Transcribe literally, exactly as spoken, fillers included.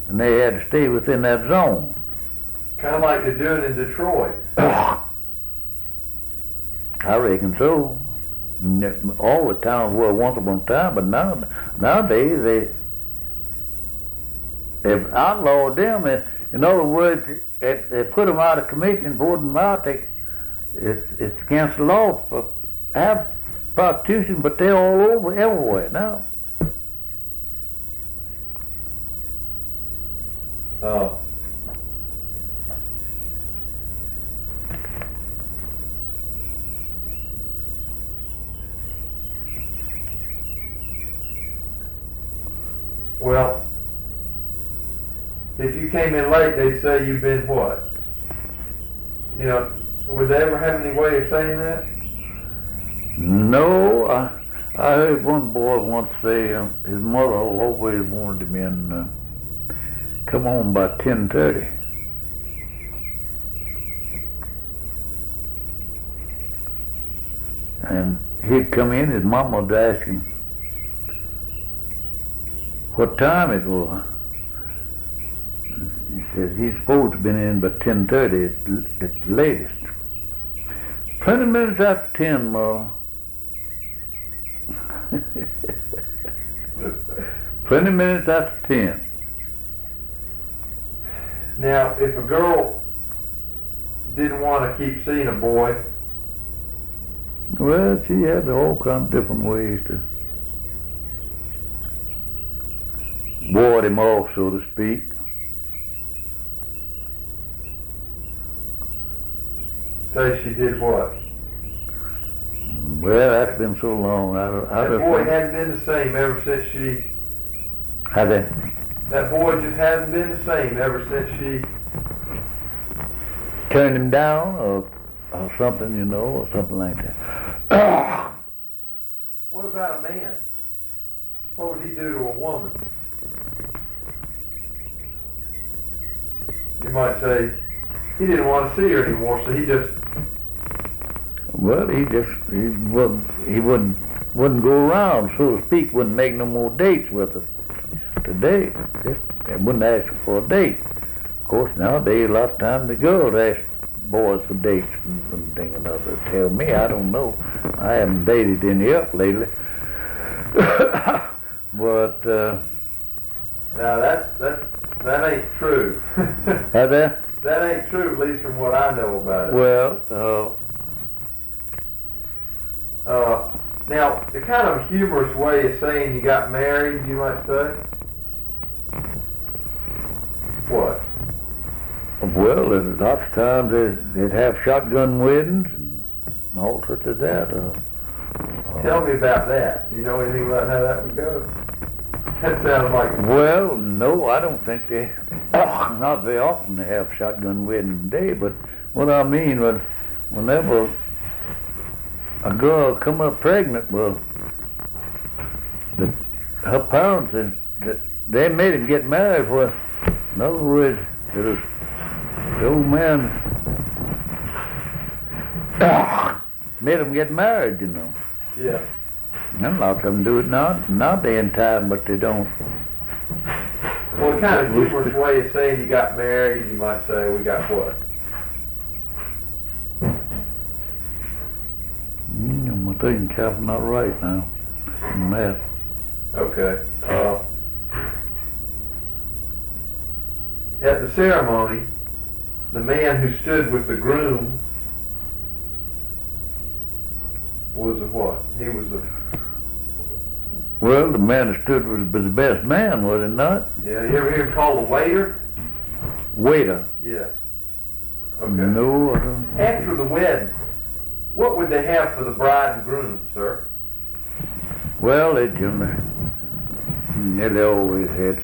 and they had to stay within that zone. Kind of like they're doing in Detroit. I reckon so. All the towns were once upon a time, but now nowadays they they've outlawed them. In other words, if they put them out of commission, voted them out. They, it's it's against the law for have prostitution, but they're all over everywhere now. Oh. Well, if you came in late, they say you've been what? You know, would they ever have any way of saying that? No, I, I heard one boy once say uh, his mother always wanted him in, uh, come home by ten thirty. And he'd come in, his mama would ask him what time it was. He says he's supposed to have been in by ten thirty at, at the latest. Twenty minutes after ten, Ma. Twenty minutes after ten. Now, if a girl didn't want to keep seeing a boy, well, she had all kinds of different ways to ward him off, so to speak. say she did what? Well, that's been so long. I, I That just boy hadn't been the same ever since she. How that? That boy just hasn't been the same ever since she. Turned him down, or, or something, you know, or something like that. What about a man? What would he do to a woman? You might say he didn't want to see her anymore, so he just. Well, he just he wouldn't he wouldn't wouldn't go around, so to speak. Wouldn't make no more dates with her today. Just they wouldn't ask her for a date. Of course, nowadays a lot of times the girls ask boys for dates and one thing and another. Tell me, I don't know. I haven't dated any up lately. But uh, now that's that's that ain't true. How that? That ain't true, at least from what I know about it. Well, uh, Uh, now, the kind of humorous way of saying you got married, you might say. What? well, there's lots of times they, they'd have shotgun weddings and all sorts of that. Uh, Tell me about that. Do you know anything about how that would go? That sounds like. Well, no, I don't think they. Not very often they have shotgun wedding today, but what I mean was, whenever a girl come up pregnant, well, the, her parents, they, they made him get married. For, in other words, it was the old man made him get married, you know. Yeah. And a lot of them do it now, now they in time, but they don't. Well, the kind of humorous way of saying you got married, you might say, we got what? Mm, I'm thinking cap not right now. On that. Okay. Uh, at the ceremony, the man who stood with the groom was a what? He was a. Well, the man that stood was the best man, was it not? Yeah. You ever hear him called a waiter? Waiter. Yeah. Okay. No, I don't. After the wedding, what would they have for the bride and groom, sir? Well, they generally, they always had